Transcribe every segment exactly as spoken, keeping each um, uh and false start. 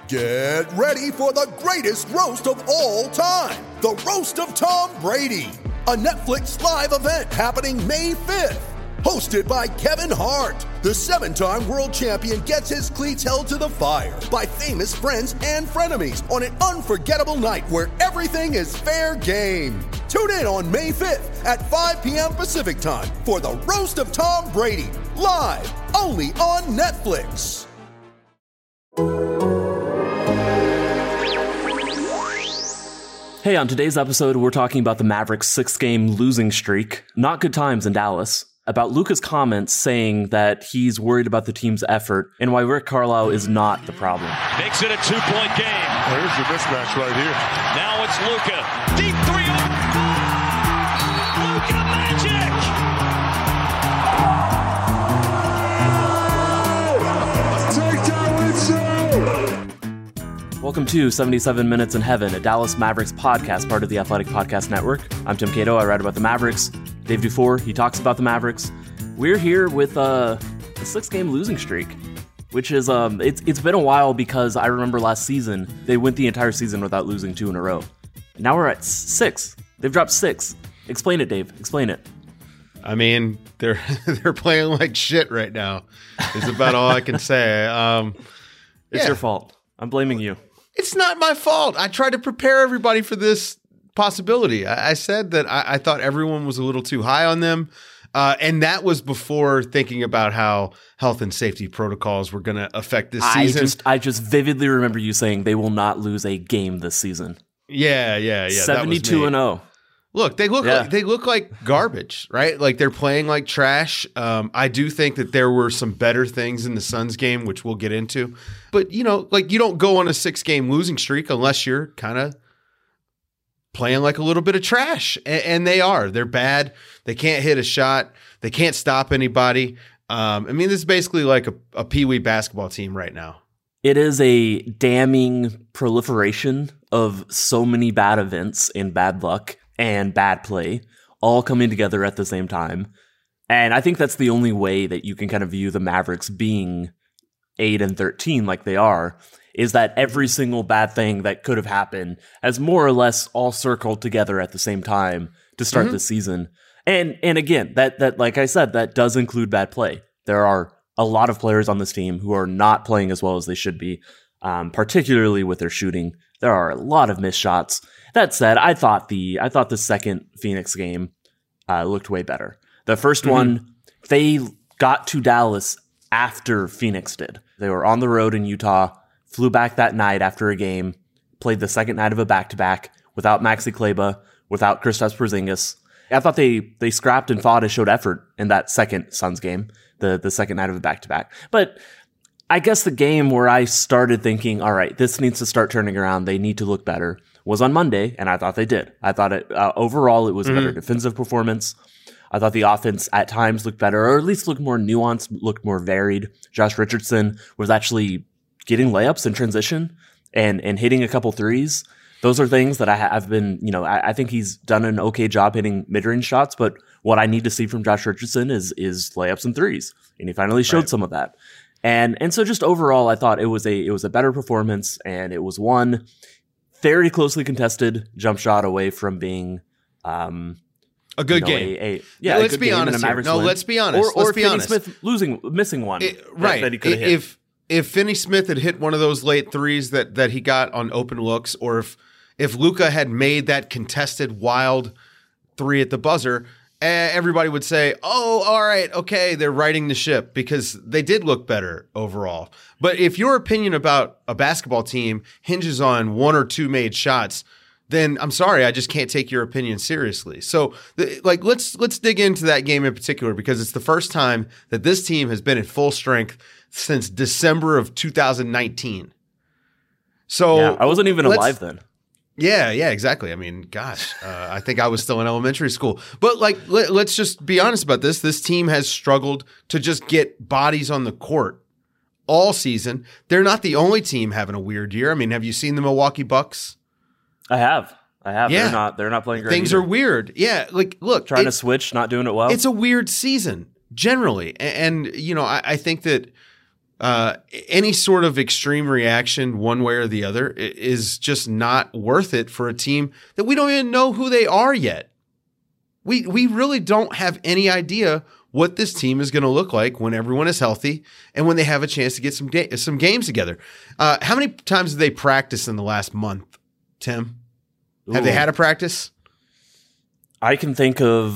Get ready for the greatest roast of all time, the Roast of Tom Brady, a Netflix live event happening May fifth. Hosted by Kevin Hart, the seven-time world champion gets his cleats held to the fire by famous friends and frenemies on an unforgettable night where everything is fair game. Tune in on May fifth at five p.m. Pacific time for the Roast of Tom Brady, live only on Netflix. Hey, on today's episode, we're talking about the Mavericks' six-game losing streak, not good times in Dallas, about Luka's comments saying that he's worried about the team's effort, and why Rick Carlisle is not the problem. Makes it a two-point game. There's your mismatch right here. Now it's Luka. Deep three. Luka Magic! Take that with you! Welcome to seventy-seven Minutes in Heaven, a Dallas Mavericks podcast, part of the Athletic Podcast Network. I'm Tim Cato. I write about the Mavericks. Dave Dufour, he talks about the Mavericks. We're here with uh, a six-game losing streak, which is um, it's it's been a while because I remember last season they went the entire season without losing two in a row. Now we're at six. They've dropped six. Explain it, Dave. Explain it. I mean, they're they're playing like shit right now. Is about all I can say. Um, it's yeah. your fault. I'm blaming you. It's not my fault. I tried to prepare everybody for this possibility. I, I said that I, I thought everyone was a little too high on them. Uh, and that was before thinking about how health and safety protocols were going to affect this I season. Just, I just vividly remember you saying they will not lose a game this season. Yeah, yeah, yeah. seventy-two and oh. Look, they look yeah. like they look like garbage, right? Like they're playing like trash. Um, I do think that there were some better things in the Suns game, which we'll get into. But you know, like you don't go on a six-game losing streak unless you're kind of playing like a little bit of trash, and, and they are. They're bad. They can't hit a shot. They can't stop anybody. Um, I mean, this is basically like a, a peewee basketball team right now. It is a damning proliferation of so many bad events and bad luck and bad play all coming together at the same time. And I think that's the only way that you can kind of view the Mavericks being eight and thirteen like they are, is that every single bad thing that could have happened has more or less all circled together at the same time to start mm-hmm. the season. And and again, that that like I said, that does include bad play. There are a lot of players on this team who are not playing as well as they should be, um, particularly with their shooting. There are a lot of missed shots. That said, I thought the I thought the second Phoenix game uh, looked way better. The first mm-hmm. one, they got to Dallas after Phoenix did. They were on the road in Utah, flew back that night after a game, played the second night of a back-to-back without Maxi Kleber, without Kristaps Porzingis. I thought they they scrapped and fought and showed effort in that second Suns game, the, the second night of a back-to-back. But I guess the game where I started thinking, all right, this needs to start turning around, they need to look better, was on Monday, and I thought they did. I thought it uh, overall it was a better mm-hmm. defensive performance. I thought the offense at times looked better, or at least looked more nuanced, looked more varied. Josh Richardson was actually getting layups in transition and and hitting a couple threes. Those are things that I have been, you know, I, I think he's done an okay job hitting mid-range shots, but what I need to see from Josh Richardson is is layups and threes, and he finally showed right. some of that. And and so just overall, I thought it was a it was a better performance, and it was one very closely contested jump shot away from being um, a good you know, game. A, a, yeah, let's a good be game honest here. No, win. let's be honest. Or, let's or be Finney honest. Smith losing, missing one, it, that, right? That he could have hit. If if Finney Smith had hit one of those late threes that that he got on open looks, or if if Luka had made that contested wild three at the buzzer, everybody would say, oh, all right, okay, they're righting the ship, because they did look better overall. But if your opinion about a basketball team hinges on one or two made shots, then I'm sorry, I just can't take your opinion seriously. So, the, like, let's let's dig into that game in particular, because it's the first time that this team has been at full strength since December of two thousand nineteen. So yeah, I wasn't even alive then. Yeah, yeah, exactly. I mean, gosh, uh, I think I was still in elementary school. But like, let, let's just be honest about this. This team has struggled to just get bodies on the court all season. They're not the only team having a weird year. I mean, have you seen the Milwaukee Bucks? I have. I have. Yeah. They're not they're not playing great. Things either. are weird. Yeah, like, look. Trying it, to switch, not doing it well. It's a weird season, generally. And, and you know, I, I think that uh, any sort of extreme reaction one way or the other is just not worth it for a team that we don't even know who they are yet. We we really don't have any idea what this team is going to look like when everyone is healthy and when they have a chance to get some ga- some games together. Uh, how many times did they practice in the last month, Tim? Ooh. Have they had a practice? I can think of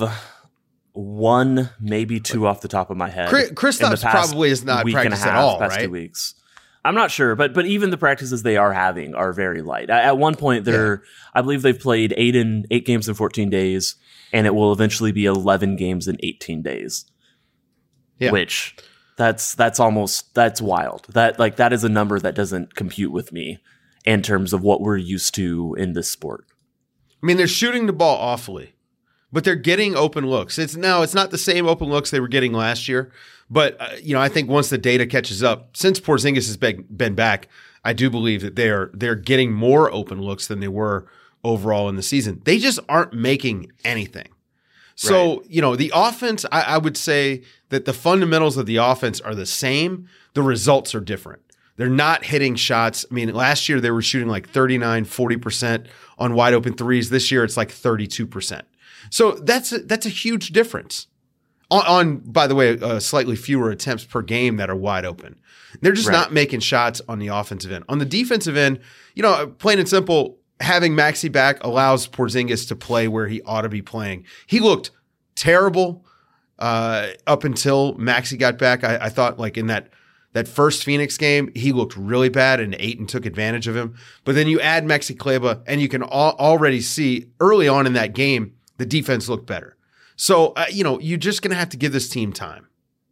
one, maybe two off the top of my head. Kristaps probably is not practiced at all, past right? Two weeks. I'm not sure, but but even the practices they are having are very light. At one point, they're yeah. I believe they've played eight in eight games in fourteen days, and it will eventually be eleven games in eighteen days. Yeah. Which that's that's almost that's wild. That like that is a number that doesn't compute with me in terms of what we're used to in this sport. I mean, they're shooting the ball awfully, but they're getting open looks. It's now it's not the same open looks they were getting last year. But, uh, you know, I think once the data catches up, since Porzingis has been, been back, I do believe that they're they're getting more open looks than they were overall in the season. They just aren't making anything. So, right. you know, the offense, I, I would say that the fundamentals of the offense are the same. The results are different. They're not hitting shots. I mean, last year they were shooting like thirty-nine, forty percent on wide open threes. This year it's like thirty-two percent. So that's a, that's a huge difference. On, on, by the way, uh, slightly fewer attempts per game that are wide open. They're just right. not making shots on the offensive end. On the defensive end, you know, plain and simple, having Maxey back allows Porzingis to play where he ought to be playing. He looked terrible uh, up until Maxey got back. I, I thought, like in that that first Phoenix game, he looked really bad, and Ayton took advantage of him. But then you add Maxey Kleber, and you can al- already see early on in that game the defense looked better. So, uh, you know, you're just going to have to give this team time.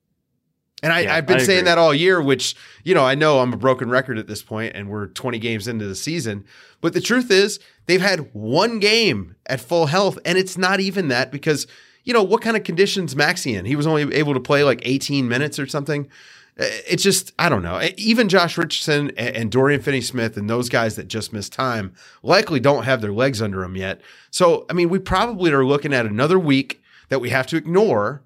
And I, yeah, I've been I saying that all year, which, you know, I know I'm a broken record at this point and we're twenty games into the season. But the truth is they've had one game at full health, and it's not even that because, you know, what kind of conditions Maxey in? He was only able to play like eighteen minutes or something. It's just, I don't know. Even Josh Richardson and Dorian Finney-Smith and those guys that just missed time likely don't have their legs under them yet. So, I mean, we probably are looking at another week that we have to ignore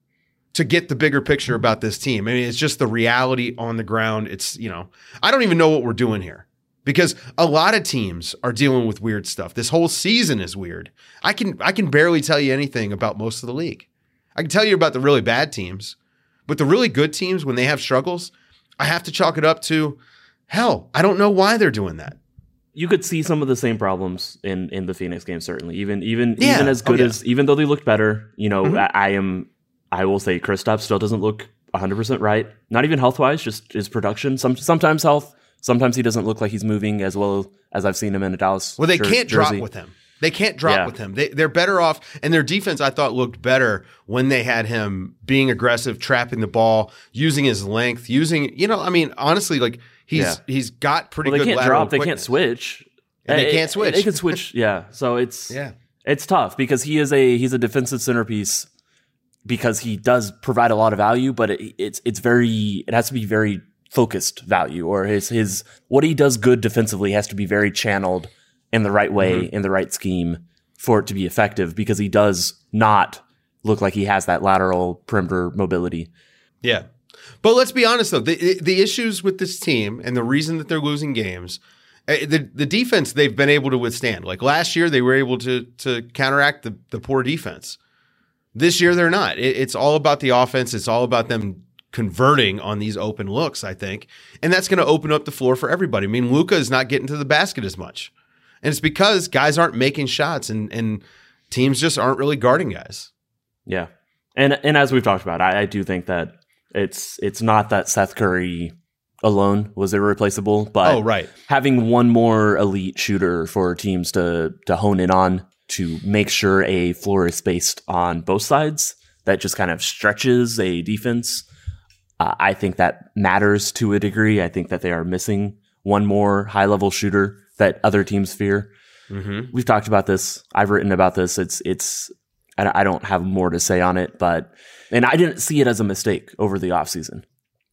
to get the bigger picture about this team. I mean, it's just the reality on the ground. It's, you know, I don't even know what we're doing here because a lot of teams are dealing with weird stuff. This whole season is weird. I can, I can barely tell you anything about most of the league. I can tell you about the really bad teams, but the really good teams, when they have struggles, I have to chalk it up to, hell, I don't know why they're doing that. You could see some of the same problems in, in the Phoenix game, certainly. Even even yeah. even as good oh, yeah. as even though they looked better, you know, mm-hmm. I, I am I will say Kristaps still doesn't look one hundred percent right. Not even health wise, just his production. Some sometimes health, sometimes he doesn't look like he's moving as well as I've seen him in a Dallas. Well, they jer- can't jersey. drop with him. They can't drop yeah. with him. They they're better off, and their defense I thought looked better when they had him being aggressive, trapping the ball, using his length, using you know, I mean, honestly, like he's yeah. he's got pretty well, they good can't lateral drop, they quickness. can't switch. And they it, can't switch. They can switch, yeah. So it's yeah. it's tough because he is a he's a defensive centerpiece because he does provide a lot of value, but it, it's it's very it has to be very focused value, or his his what he does good defensively has to be very channeled in the right way, mm-hmm. in the right scheme for it to be effective because he does not look like he has that lateral perimeter mobility. Yeah. But let's be honest though, the the issues with this team and the reason that they're losing games, The the defense they've been able to withstand. Like last year, they were able to to counteract the, the poor defense. This year, they're not. It, it's all about the offense. It's all about them converting on these open looks, I think. And that's going to open up the floor for everybody. I mean, Luka is not getting to the basket as much. And it's because guys aren't making shots and, and teams just aren't really guarding guys. Yeah. And and as we've talked about, I, I do think that it's it's not that Seth Curry alone was irreplaceable, but oh, right. having one more elite shooter for teams to to hone in on to make sure a floor is spaced on both sides that just kind of stretches a defense, uh, I think that matters to a degree. I think that they are missing one more high-level shooter that other teams fear. Mm-hmm. We've talked about this. I've written about this. It's it's. I don't have more to say on it, but and I didn't see it as a mistake over the offseason.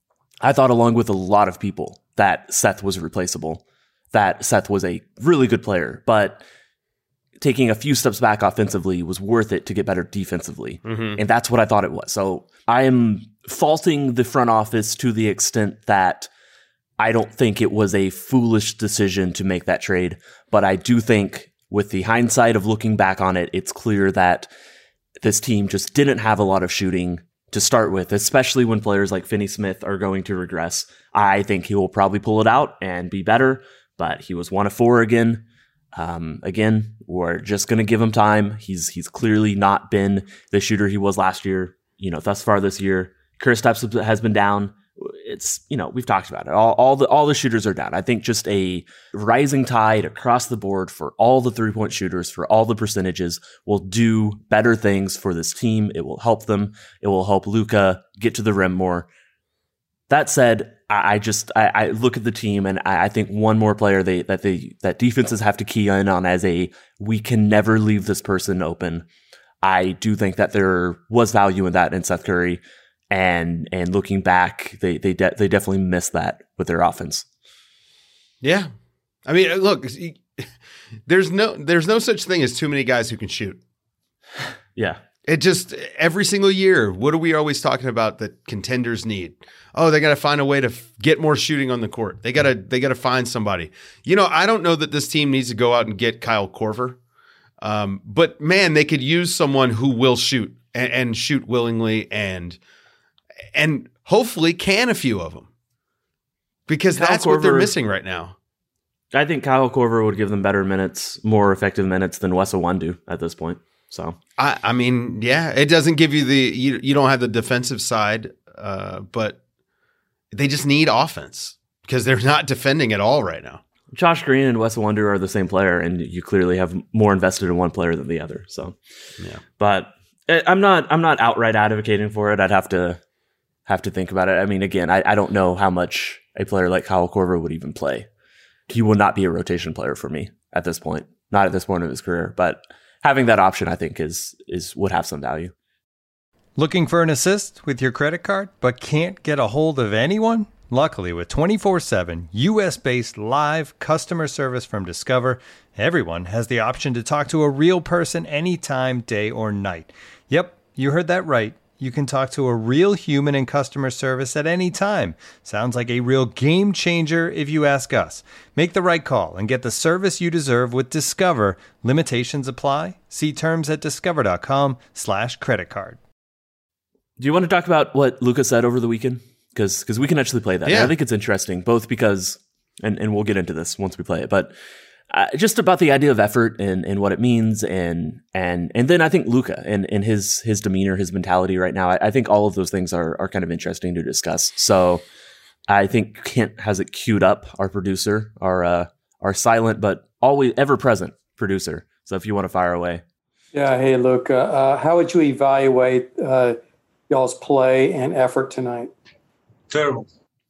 I thought, along with a lot of people, that Seth was replaceable, that Seth was a really good player, but taking a few steps back offensively was worth it to get better defensively. Mm-hmm. And that's what I thought it was. So I am faulting the front office to the extent that I don't think it was a foolish decision to make that trade, but I do think with the hindsight of looking back on it, it's clear that this team just didn't have a lot of shooting to start with, especially when players like Finney Smith are going to regress. I think he will probably pull it out and be better, but he was one of four again. Um, again, we're just going to give him time. He's he's clearly not been the shooter he was last year, you know, thus far this year. Kristaps has been down. It's, you know, we've talked about it. All, all the all the shooters are down. I think just a rising tide across the board for all the three-point shooters, for all the percentages, will do better things for this team. It will help them. It will help Luka get to the rim more. That said, I, I just I, I look at the team and I, I think one more player they that they that defenses have to key in on as a we can never leave this person open. I do think that there was value in that in Seth Curry. And and looking back, they they de- they definitely missed that with their offense. Yeah, I mean, look, there's no there's no such thing as too many guys who can shoot. Yeah, it just every single year. What are we always talking about that contenders need? Oh, they got to find a way to f- get more shooting on the court. They gotta they gotta find somebody. You know, I don't know that this team needs to go out and get Kyle Korver, um, but man, they could use someone who will shoot and, and shoot willingly and. And hopefully can a few of them, because Kyle that's Korver, what they're missing right now. I think Kyle Korver would give them better minutes, more effective minutes than Wes Iwundu at this point. So I, I mean, yeah, it doesn't give you the you, you don't have the defensive side, uh, but they just need offense because they're not defending at all right now. Josh Green and Wes Iwundu are the same player, and you clearly have more invested in one player than the other. So, yeah, but I'm not I'm not outright advocating for it. I'd have to. Have to think about it. I mean, again, I, I don't know how much a player like Kyle Korver would even play. He will not be a rotation player for me at this point, not at this point of his career. But having that option, I think, is is would have some value. Looking for an assist with your credit card, but can't get a hold of anyone? Luckily, with twenty-four seven U S-based live customer service from Discover, everyone has the option to talk to a real person anytime, day or night. Yep, you heard that right. You can talk to a real human in customer service at any time. Sounds like a real game changer if you ask us. Make the right call and get the service you deserve with Discover. Limitations apply. See terms at discover.com slash credit card. Do you want to talk about what Luka said over the weekend? Because because we can actually play that. Yeah. I think it's interesting, both because, and, and we'll get into this once we play it, but Uh, just about the idea of effort and, and what it means, and and and then I think Luka and, and his his demeanor, his mentality right now. I, I think all of those things are are kind of interesting to discuss. So I think Kent has it queued up, our producer, our uh, our silent but always ever present producer. So if you want to fire away, yeah. Hey, Luka, uh, how would you evaluate uh, y'all's play and effort tonight? Terrible.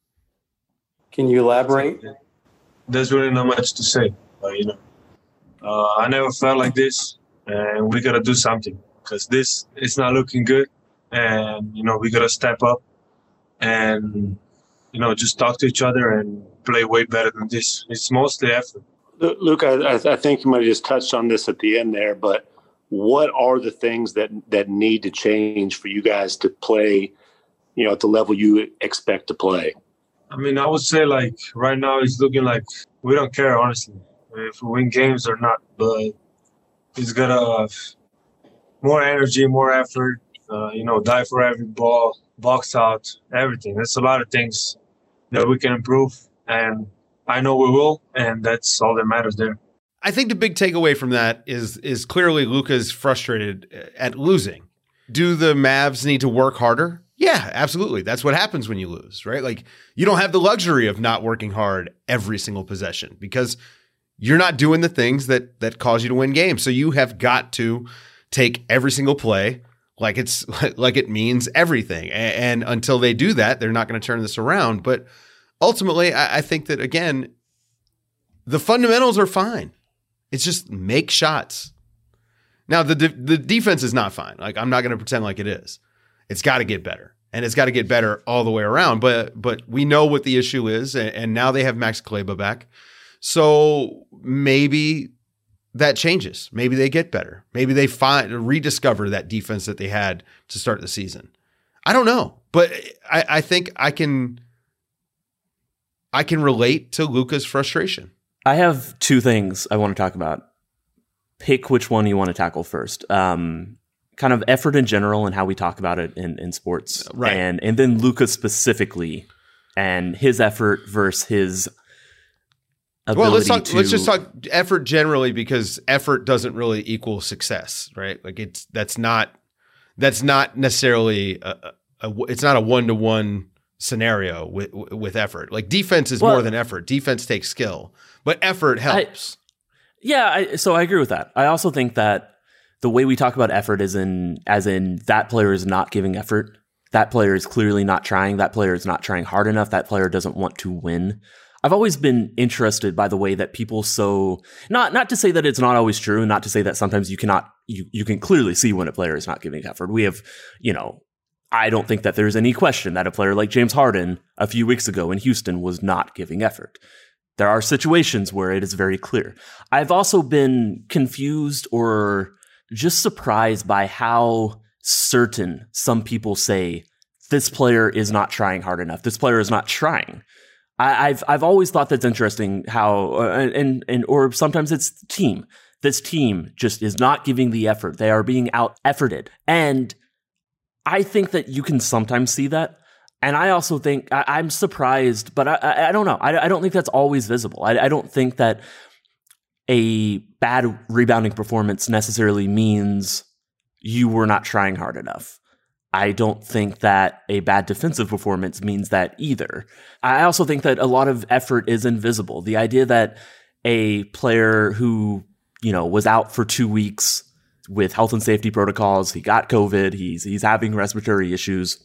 Can you elaborate? There's really not much to say. But, you know, uh, I never felt like this, and we got to do something because this is not looking good. And, you know, we got to step up and, you know, just talk to each other and play way better than this. It's mostly effort. Luke, I, I think you might have just touched on this at the end there, but what are the things that, that need to change for you guys to play, you know, at the level you expect to play? I mean, I would say, like, right now it's looking like we don't care, honestly, if we win games or not, but it's got to have more energy, more effort, uh, you know, die for every ball, box out, everything. There's a lot of things that we can improve, and I know we will, and that's all that matters there. I think the big takeaway from that is is clearly Luka's frustrated at losing. Do the Mavs need to work harder? Yeah, absolutely. That's what happens when you lose, right? Like, you don't have the luxury of not working hard every single possession because you're not doing the things that that cause you to win games. So you have got to take every single play like it's like it means everything. And, and until they do that, they're not going to turn this around. But ultimately, I, I think that, again, the fundamentals are fine. It's just make shots. Now, the de- the defense is not fine. Like, I'm not going to pretend like it is. It's got to get better, and it's got to get better all the way around. But but we know what the issue is, and, and now they have Max Kleber back. So maybe that changes. Maybe they get better. Maybe they find rediscover that defense that they had to start the season. I don't know, but I, I think I can I can relate to Luka's frustration. I have two things I want to talk about. Pick which one you want to tackle first. Um, kind of effort in general and how we talk about it in, in sports. Right. And, and then Luka specifically and his effort versus his ability well, let's talk, to... let's just talk effort generally, because effort doesn't really equal success, right? Like it's that's not that's not necessarily a, a, a it's not a one-to-one scenario with with effort. Like defense is well, more than effort. Defense takes skill, but effort helps. I, yeah, I, so I agree with that. I also think that the way we talk about effort is in as in that player is not giving effort. That player is clearly not trying. That player is not trying hard enough. That player doesn't want to win. I've always been interested by the way that people so not not to say that it's not always true, and not to say that sometimes you cannot you you can clearly see when a player is not giving effort. We have, you know, I don't think that there's any question that a player like James Harden a few weeks ago in Houston was not giving effort. There are situations where it is very clear. I've also been confused or just surprised by how certain some people say this player is not trying hard enough. This player is not trying. I, I've I've always thought that's interesting how uh, and and or sometimes it's team. This team just is not giving the effort. They are being out efforted, and I think that you can sometimes see that. And I also think I, I'm surprised, but I, I, I don't know. I, I don't think that's always visible. I, I don't think that a bad rebounding performance necessarily means you were not trying hard enough. I don't think that a bad defensive performance means that either. I also think that a lot of effort is invisible. The idea that a player who, you know, was out for two weeks with health and safety protocols, he got COVID, he's he's having respiratory issues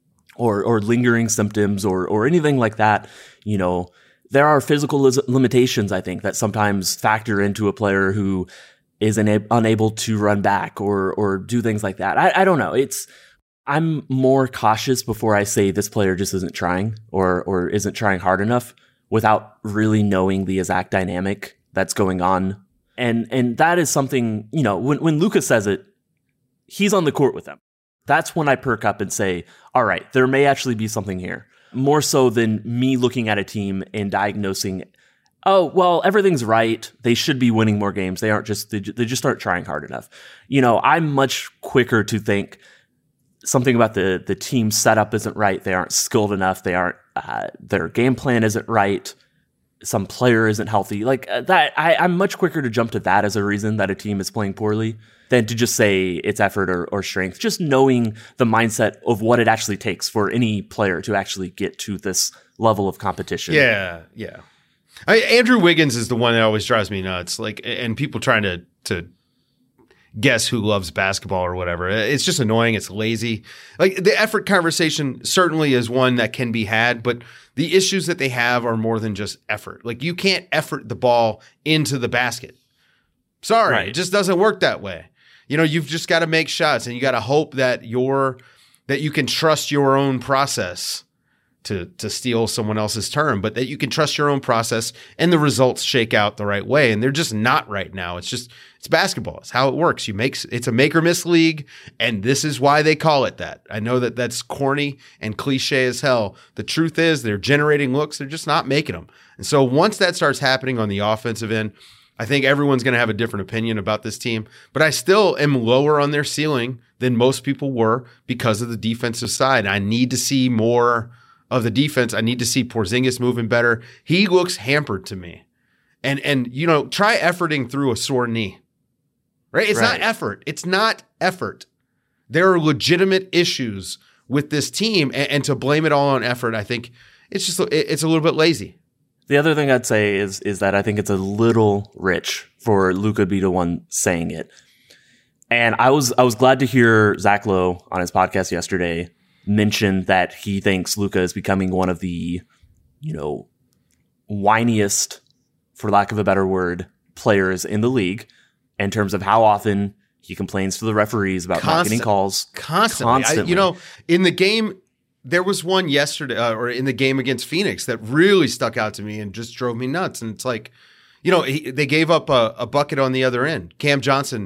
or or lingering symptoms or or anything like that, you know, there are physical limitations, I think, that sometimes factor into a player who is ina- unable to run back or or do things like that. I, I don't know. It's I'm more cautious before I say this player just isn't trying or or isn't trying hard enough without really knowing the exact dynamic that's going on. And and that is something, you know, when when Luka says it, he's on the court with them. That's when I perk up and say, all right, there may actually be something here. More so than me looking at a team and diagnosing, oh, well, everything's right. They should be winning more games. They aren't just, they, they just aren't trying hard enough. You know, I'm much quicker to think something about the, the team setup isn't right. They aren't skilled enough. They aren't, uh, their game plan isn't right. Some player isn't healthy. Like uh, that, I, I'm much quicker to jump to that as a reason that a team is playing poorly than to just say it's effort or, or strength. Just knowing the mindset of what it actually takes for any player to actually get to this level of competition. Yeah, yeah. I, Andrew Wiggins is the one that always drives me nuts. Like, and people trying to to guess who loves basketball or whatever. It's just annoying. It's lazy. Like the effort conversation certainly is one that can be had, but the issues that they have are more than just effort. Like you can't effort the ball into the basket. Sorry, right. It just doesn't work that way. You know, you've just got to make shots and you got to hope that you're that you can trust your own process to to steal someone else's term, but that you can trust your own process and the results shake out the right way. And they're just not right now. It's just it's basketball. It's how it works. You make it's a make or miss league, and this is why they call it that. I know that that's corny and cliche as hell. The truth is they're generating looks. They're just not making them. And so once that starts happening on the offensive end, I think everyone's going to have a different opinion about this team, but I still am lower on their ceiling than most people were because of the defensive side. I need to see more of the defense. I need to see Porzingis moving better. He looks hampered to me. And, and you know, try efforting through a sore knee, right? It's right. not effort. It's not effort. There are legitimate issues with this team, and, and to blame it all on effort, I think it's just, it's a little bit lazy. The other thing I'd say is is that I think it's a little rich for Luka to be the one saying it. And I was I was glad to hear Zach Lowe on his podcast yesterday mention that he thinks Luka is becoming one of the, you know, whiniest, for lack of a better word, players in the league in terms of how often he complains to the referees about Constant, not getting calls. Constantly. Constantly. I, you know, in the game, there was one yesterday, uh, or in the game against Phoenix, that really stuck out to me and just drove me nuts. And it's like, you know, he, they gave up a, a bucket on the other end. Cam Johnson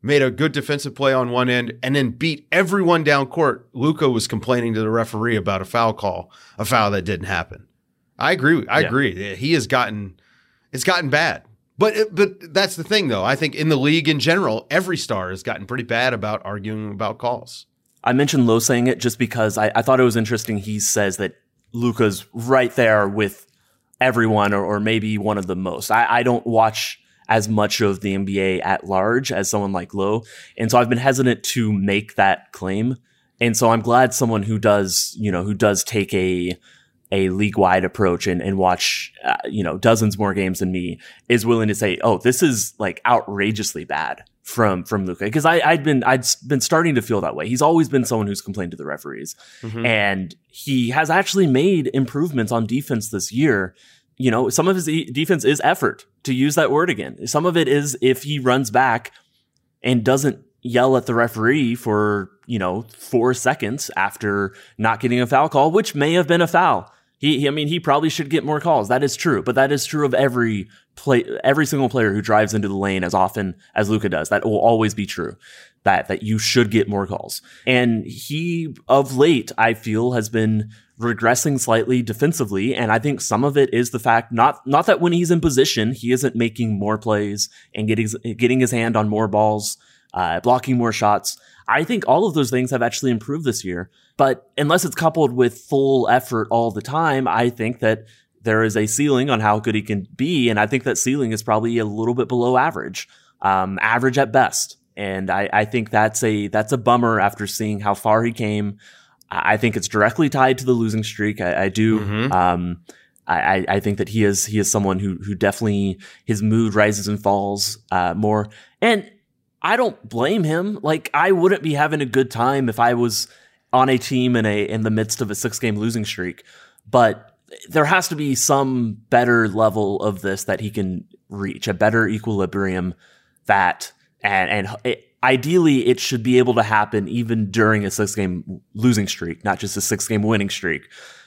made a good defensive play on one end, and then beat everyone down court. Luka was complaining to the referee about a foul call, a foul that didn't happen. I agree. I yeah. agree. He has gotten, it's gotten bad. But but that's the thing, though. I think in the league in general, every star has gotten pretty bad about arguing about calls. I mentioned Lowe saying it just because I, I thought it was interesting. He says that Luka's right there with everyone, or, or maybe one of the most. I, I don't watch as much of the N B A at large as someone like Lowe, and so I've been hesitant to make that claim. And so I'm glad someone who does, you know, who does take a a league-wide approach and, and watch, uh, you know, dozens more games than me is willing to say, oh, this is like outrageously bad from, from Luka. Cause I, I'd been, I'd been starting to feel that way. He's always been someone who's complained to the referees, mm-hmm. and he has actually made improvements on defense this year. You know, some of his e- defense is effort, to use that word again. Some of it is if he runs back and doesn't yell at the referee for, you know, four seconds after not getting a foul call, which may have been a foul. He, he, I mean, he probably should get more calls. That is true, but that is true of every play, every single player who drives into the lane as often as Luka does. That will always be true. That that you should get more calls. And he, of late, I feel, has been regressing slightly defensively, and I think some of it is the fact not not that when he's in position, he isn't making more plays and getting getting his hand on more balls, uh, blocking more shots. I think all of those things have actually improved this year. But unless it's coupled with full effort all the time, I think that there is a ceiling on how good he can be. And I think that ceiling is probably a little bit below average, um, average at best. And I, I think that's a, that's a bummer after seeing how far he came. I think it's directly tied to the losing streak. I, I do. Mm-hmm. Um, I, I think that he is, he is someone who, who definitely his mood rises and falls, uh, more. And I don't blame him. Like, I wouldn't be having a good time if I was on a team in a in the midst of a six game losing streak. But there has to be some better level of this that he can reach, a better equilibrium that, and, and it, ideally it should be able to happen even during a six game losing streak, not just a six game winning streak.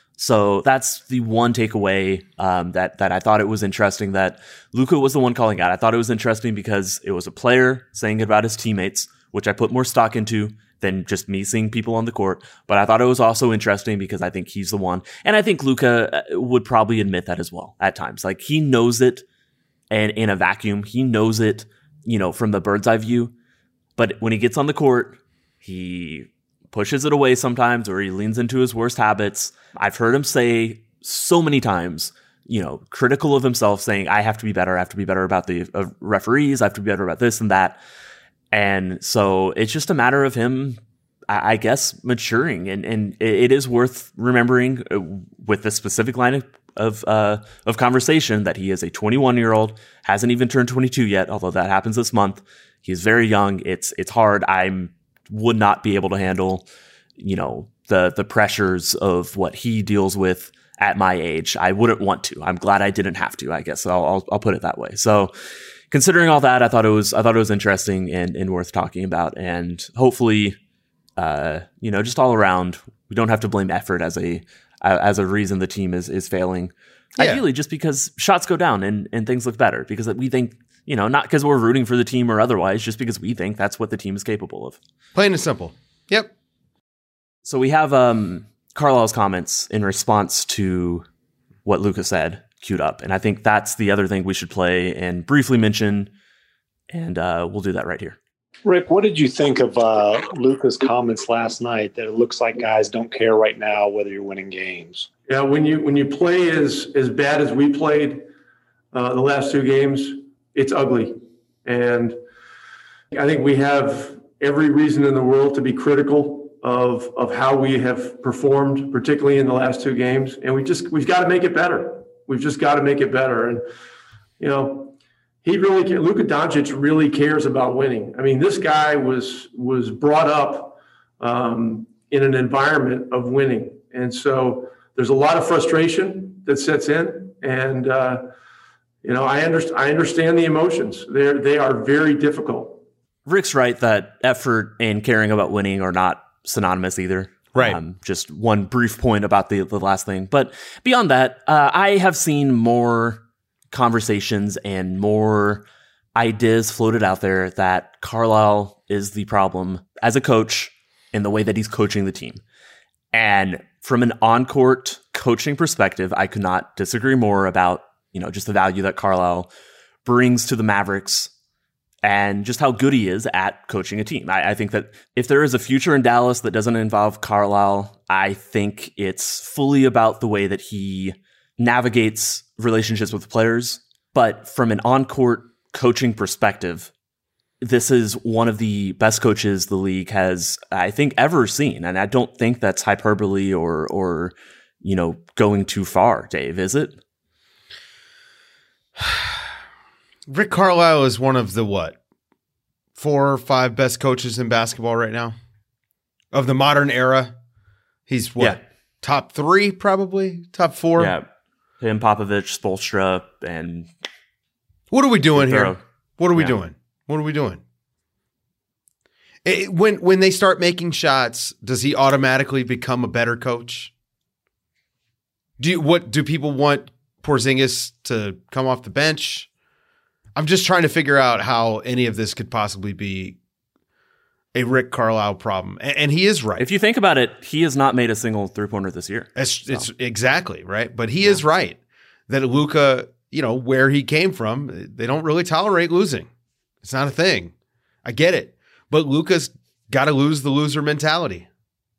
So that's the one takeaway um, that that I thought it was interesting that Luka was the one calling out. I thought it was interesting because it was a player saying it about his teammates, which I put more stock into than just me seeing people on the court. But I thought it was also interesting because I think he's the one. And I think Luka would probably admit that as well at times. Like, he knows it, and in a vacuum, he knows it, you know, from the bird's eye view. But when he gets on the court, he pushes it away sometimes, or he leans into his worst habits. I've heard him say so many times, you know, critical of himself, saying, I have to be better. I have to be better about the uh, referees. I have to be better about this and that. And so it's just a matter of him, I guess, maturing. And, and it is worth remembering with this specific line of of, uh, of conversation that he is a twenty-one year old, hasn't even turned twenty-two yet, although that happens this month. He's very young. It's it's hard. I would not be able to handle, you know, the the pressures of what he deals with at my age. I wouldn't want to. I'm glad I didn't have to, I guess. I'll I'll, I'll put it that way. So, considering all that, I thought it was I thought it was interesting and, and worth talking about, and hopefully, uh, you know, just all around, we don't have to blame effort as a as a reason the team is is failing. Yeah. Ideally, just because shots go down and, and things look better, because we think, you know, not because we're rooting for the team or otherwise, just because we think that's what the team is capable of. Plain and simple. Yep. So we have um, Carlisle's comments in response to what Luka said queued up, and I think that's the other thing we should play and briefly mention, and uh, we'll do that right here. Rick, what did you think of uh, Luka's comments last night that it looks like guys don't care right now whether you're winning games? Yeah, when you when you play as as bad as we played uh, the last two games, it's ugly. And I think we have every reason in the world to be critical of of how we have performed, particularly in the last two games. And we just we've got to make it better. We've just got to make it better. And you know, he really Luka Doncic really cares about winning. I mean, this guy was was brought up um, in an environment of winning, and so there's a lot of frustration that sets in. And uh, you know, I understand. I understand the emotions. They they are very difficult. Rick's right that effort and caring about winning are not synonymous either. Right. Um, just one brief point about the, the last thing. But beyond that, uh, I have seen more conversations and more ideas floated out there that Carlisle is the problem as a coach in the way that he's coaching the team. And from an on-court coaching perspective, I could not disagree more about, you know, just the value that Carlisle brings to the Mavericks and just how good he is at coaching a team. I, I think that if there is a future in Dallas that doesn't involve Carlisle, I think it's fully about the way that he navigates relationships with players. But from an on-court coaching perspective, this is one of the best coaches the league has, I think, ever seen. And I don't think that's hyperbole or, or you know, going too far, Dave, is it? Rick Carlisle is one of the, what, four or five best coaches in basketball right now? Of the modern era? He's what? Yeah. Top three, probably? Top four? Yeah. Him, Popovich, Spoelstra, and... What are we doing here? What are we yeah. doing? What are we doing? It, when, when they start making shots, does he automatically become a better coach? Do you, what do people want Porzingis to come off the bench? I'm just trying to figure out how any of this could possibly be a Rick Carlisle problem. And, and he is right. If you think about it, he has not made a single three-pointer this year. It's, so. it's exactly right. But he yeah. is right that Luka, you know, where he came from, they don't really tolerate losing. It's not a thing. I get it. But Luka's got to lose the loser mentality.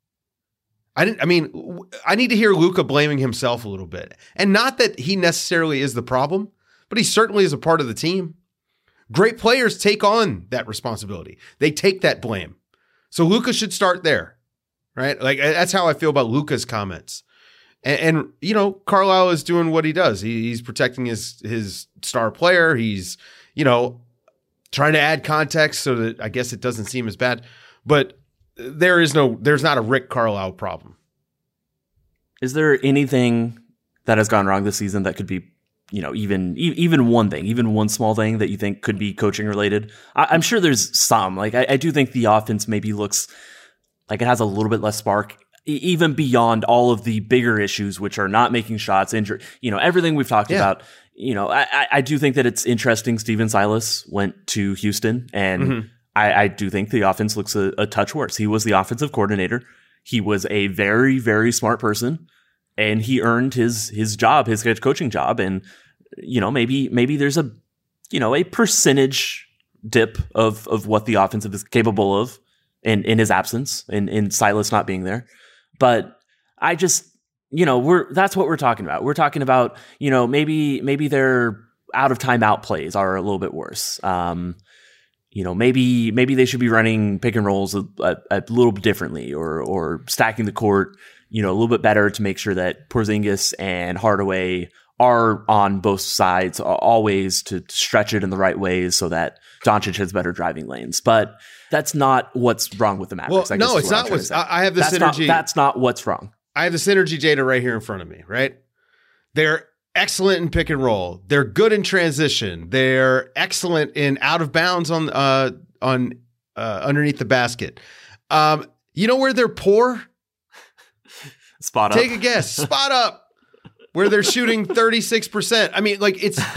I didn't, I mean, I need to hear Luka blaming himself a little bit. And not that he necessarily is the problem, but he certainly is a part of the team. Great players take on that responsibility. They take that blame. So Luka should start there, right? Like, that's how I feel about Luka's comments. And, and you know, Carlisle is doing what he does. He, he's protecting his his star player. He's, you know, trying to add context so that I guess it doesn't seem as bad. But there is no, there's not a Rick Carlisle problem. Is there anything that has gone wrong this season that could be, you know, even even one thing, even one small thing that you think could be coaching related? I, I'm sure there's some. Like, I, I do think the offense maybe looks like it has a little bit less spark, e- even beyond all of the bigger issues, which are not making shots, injury, you know, everything we've talked yeah. about. You know, I, I do think that it's interesting. Stephen Silas went to Houston, and mm-hmm. I, I do think the offense looks a, a touch worse. He was the offensive coordinator. He was a very, very smart person. And he earned his his job, his head coaching job. And, you know, maybe maybe there's a, you know, a percentage dip of of what the offensive is capable of in, in his absence, in, in Silas not being there. But I just, you know, we're that's what we're talking about. We're talking about, you know, maybe maybe their out of timeout plays are a little bit worse. Um, you know, maybe maybe they should be running pick and rolls a, a, a little bit differently, or or stacking the court, you know, a little bit better to make sure that Porzingis and Hardaway are on both sides always, to stretch it in the right ways so that Doncic has better driving lanes. But that's not what's wrong with the Mavericks. Well, no, it's not what's, I have the that's synergy. Not, that's not what's wrong. I have the synergy data right here in front of me, right? They're excellent in pick and roll. They're good in transition. They're excellent in out of bounds on, uh, on, uh, underneath the basket. Um, you know where they're poor? Spot up. Take a guess. Spot up. Where they're shooting thirty-six percent. I mean, like, it's...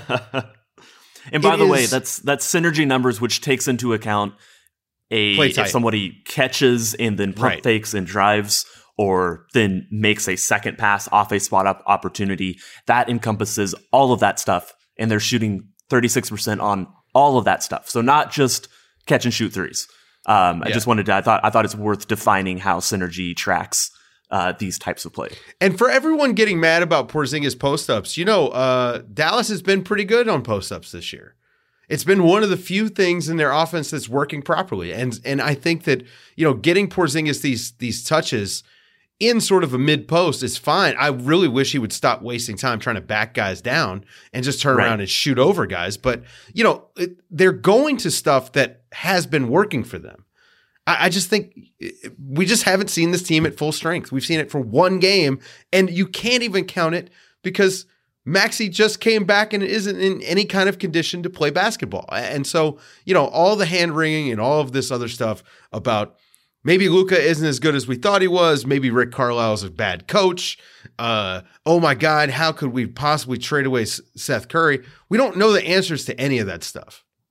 And by it the is, way, that's that's synergy numbers, which takes into account a if somebody catches and then pump right. fakes and drives, or then makes a second pass off a spot up opportunity. That encompasses all of that stuff, and they're shooting thirty-six percent on all of that stuff. So not just catch and shoot threes. Um, I yeah. just wanted to, I thought I thought it's worth defining how synergy tracks Uh, these types of play. And for everyone getting mad about Porzingis post-ups, you know, uh, Dallas has been pretty good on post-ups this year. It's been one of the few things in their offense that's working properly. And and I think that, you know, getting Porzingis these these touches in sort of a mid-post is fine. I really wish he would stop wasting time trying to back guys down and just turn right. around and shoot over guys. But, you know, it, they're going to stuff that has been working for them. I just think we just haven't seen this team at full strength. We've seen it for one game, and you can't even count it because Maxey just came back and isn't in any kind of condition to play basketball. And so, you know, all the hand-wringing and all of this other stuff about maybe Luka isn't as good as we thought he was, maybe Rick Carlisle is a bad coach, uh, oh my God, how could we possibly trade away Seth Curry? We don't know the answers to any of that stuff.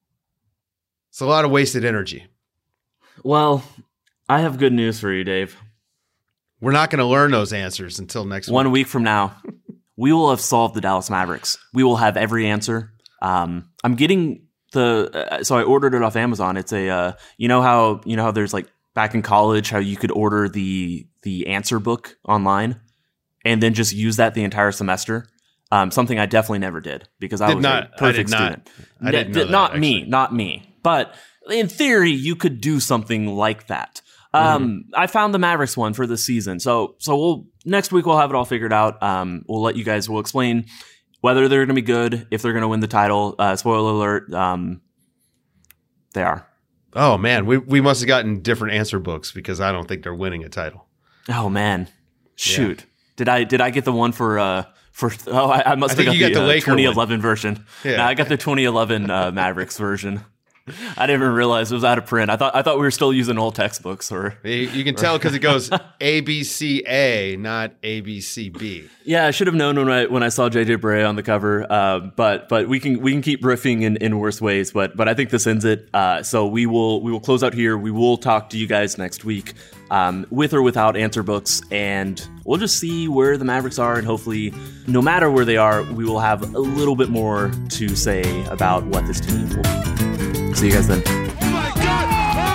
It's a lot of wasted energy. Well, I have good news for you, Dave. We're not going to learn those answers until next One week. week from now, we will have solved the Dallas Mavericks. We will have every answer. Um, I'm getting the uh, so I ordered it off Amazon. It's a uh, you know how you know how there's like back in college how you could order the the answer book online and then just use that the entire semester. Um, something I definitely never did because I did was not, a perfect I did student. Not, I didn't know N- that, not me, actually. not me. But in theory, you could do something like that. Um, mm-hmm. I found the Mavericks one for this season. So, so we'll, next week we'll have it all figured out. Um, we'll let you guys, we'll explain whether they're going to be good, if they're going to win the title. Uh, spoiler alert. Um, they are. Oh man, we, we must have gotten different answer books because I don't think they're winning a title. Oh man. Shoot. Yeah. Did I, did I get the one for, uh, for, oh, I, I must I have got you the, got the uh, Laker twenty one. eleven version. Yeah. No, I got the twenty eleven uh, Mavericks version. I didn't even realize it was out of print. I thought I thought we were still using old textbooks. Or you, you can tell because it goes A B C A, not A B C B. Yeah, I should have known when I when I saw J J Barea on the cover. Uh, but but we can we can keep riffing in, in worse ways. But but I think this ends it. Uh, so we will we will close out here. We will talk to you guys next week, um, with or without answer books, and we'll just see where the Mavericks are, and hopefully, no matter where they are, we will have a little bit more to say about what this team will be. See you guys then. Oh my God!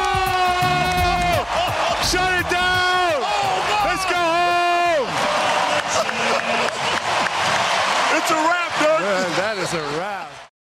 Oh! Shut it down! Let's go home! It's a wrap, dude. That is a wrap.